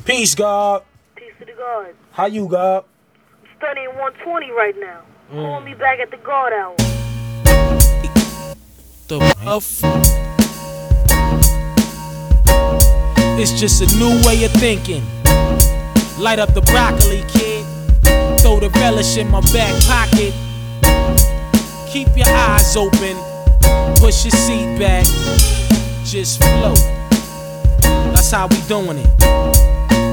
Peace, God. Peace to the God. How you, God? I'm studying 120 right now. Call me back at the God hour. It's just a new way of thinking. Light up the broccoli, kid. Throw the relish in my back pocket. Keep your eyes open. Push your seat back. Just float. That's how we doing it.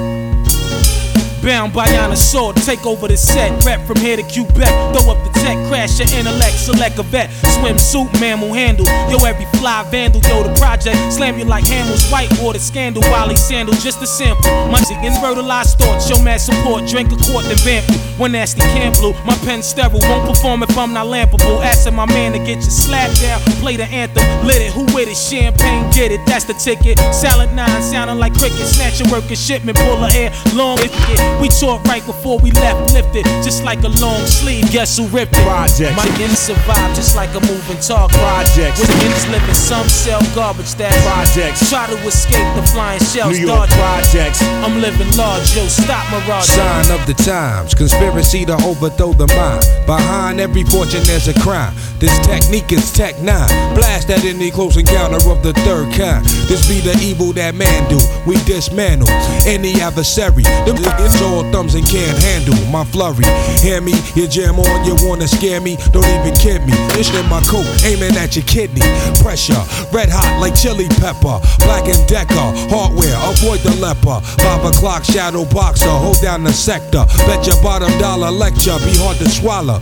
Bound by honor sword, take over the set. Rep from here to Quebec, throw up the tech. Crash your intellect, select a vet. Swimsuit, mammal handle. Yo, every fly vandal, yo, the project. Slam you like Hamill's whitewater scandal. Wally sandal, just a sample. My chicken fertilized thoughts, show mad support. Drink a quart, then vamp you. One nasty can blue, my pen sterile. Won't perform if I'm not lampable. Asking my man to get your slap down. Play the anthem, lit it, who with it? Champagne, get it, that's the ticket. Silent 9, sounding like cricket. Snatch your work, a shipment, pull of air, long if it. We talked right before we left, lifted, just like a long sleeve. Guess who ripped it? Projects. My ends survive just like a moving target. Projects. With ends living, some sell garbage. That Projects. Try to escape the flying shells. New York Projects. I'm living large, yo, stop mirage. Sign of the times, conspiracy to overthrow the mind. Behind every fortune there's a crime. This technique is Tech 9. Blast at any close encounter of the third kind. This be the evil that man do. We dismantle any adversary. Them niggas all thumbs and can't handle my flurry. Hear me? You jam on, you wanna scare me? Don't even kid me. This in my coat, aiming at your kidney. Pressure, red hot like chili pepper. Black and Decker, hardware, avoid the leper. 5 o'clock shadow boxer, hold down the sector. Bet your bottom dollar lecture, be hard to swallow.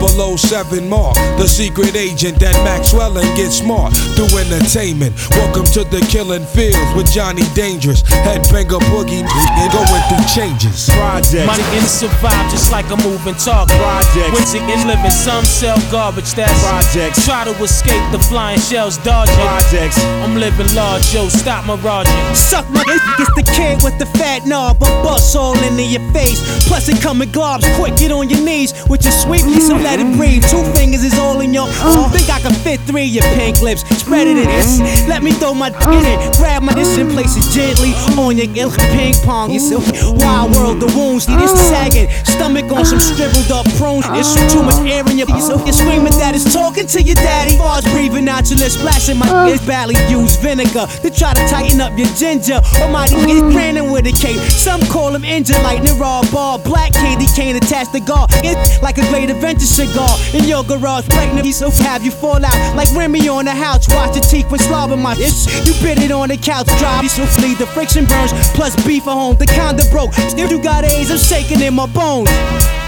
007 Mark, the secret agent that Maxwell and get smart through entertainment. Welcome to the killing fields with Johnny Dangerous. Headbanger boogie and going through changes. Projects. My ends survive just like a moving target. Projects. With and living, some sell garbage. That's Projects. Try to escape the flying shells, dodging. Projects. I'm living large, yo, stop miraging. Suck my dick, it's the kid with the fat knob, but bust all into your face. Plus it come in globs, quick, get on your knees with your sweetness and let it breathe. 2 fingers is all in your think I can fit 3 of your pink lips. Spread it in this. Let me throw my dick in it. Grab my dish and place it gently on your ping pong. You see, wild world, the wounds, need this sagging. Stomach on some shriveled up prunes. There's too much air in your so you're screaming that it's talking to your daddy. Bars breathing out your lips, splashing my badly used vinegar to try to tighten up your ginger. Or might get granted with a cape. Some call him engine lightning, raw ball, black candy cane attached to guard. It's like a great adventure cigar in your garage, pregnant. So have you fall out like Remy on the house. Watch your teeth when slobbing my itch. You bit it on the couch, drive so flee the friction burns. Plus beef at home, the kinda broke. Still you got A's, I'm shaking in my bones.